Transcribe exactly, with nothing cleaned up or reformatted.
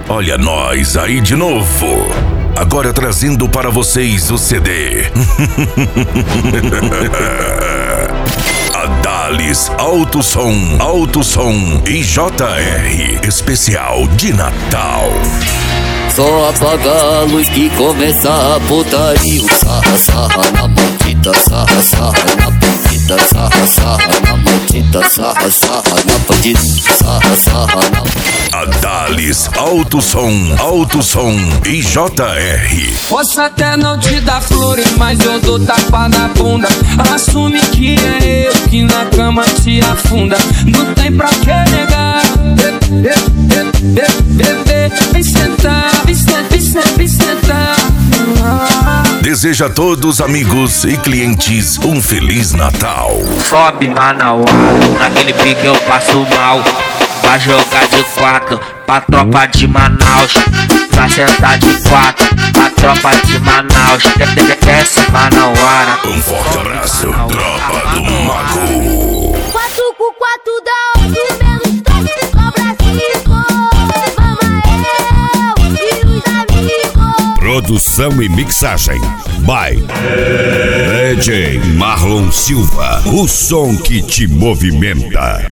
Olha nós aí de novo. Agora trazendo para vocês o C D. Adalis Alto Som, Alto Som e J R especial de Natal. Só apaga a luz que começa a putaria. Sarra, sarra na bandida, sarra, sarra na bandida, sarra, sarra na bandida, sarra, sarra na bandida, sarra, sarra na... Adalis Alto Som, Alto Som e J R. Posso até não te dar flores, mas eu dou tapa na bunda. Assume que é eu que na cama te afunda. Não tem pra que negar. Bebê, vem sentar, vem sentar, vem sentar, vem sentar. Deseja a todos, amigos e clientes, um Feliz Natal. Sobe Manauara, naquele pique eu passo mal. Pra jogar de quatro, pra tropa de Manaus. Pra sentar de quatro, pra tropa de Manaus. Desce Manauara. Um forte abraço, tropa do Mago. Quatro com quatro dá oito, menos dois, sobra cinco. Vamos eu e os amigos. Produção e mixagem by D J Marlon Silva. O som que te movimenta.